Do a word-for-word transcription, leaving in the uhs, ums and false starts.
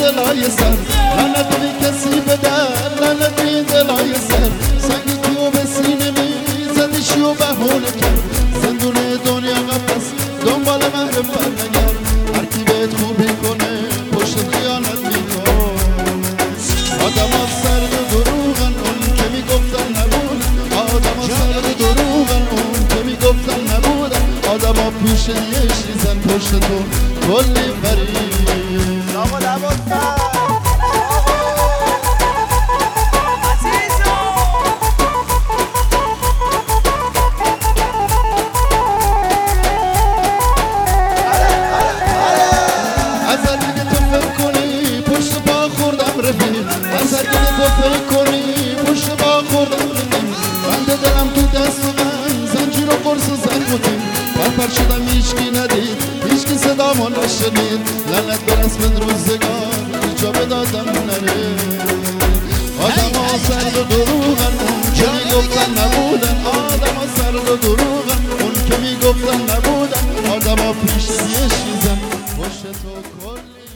دلای سر لعنت بی کسی بدر لعنت بی دلای سر سنگی کیو به سینه میزدشی و بهونه کرد زندون دنیا قفص دنبال من به پر نگر هر کی بهت خوبی کنه پشت خیانت میکن آدم ها سرد و دروغن اون که میگفتن نبودن آدم ها سرد و دروغن اون که میگفتن نبودن آدم ها پیش یه شیزن پشت تو کلی فرید آقا دوازده فکر کنی پشت با خوردم بگیم بنده دلم تو دست و من زنجیر و قرص و زنگوتیم پرپر شدم هیچکی ندید هیچکی صدامو نشنید لعنت به رسم روزگار ایجابه دادم نره آدم ها سرد و دروغن اون که میگفتن نبودن آدم ها سرد و دروغن اون که میگفتن نبودن آدم ها پیش یه شیزن پشت تو کلی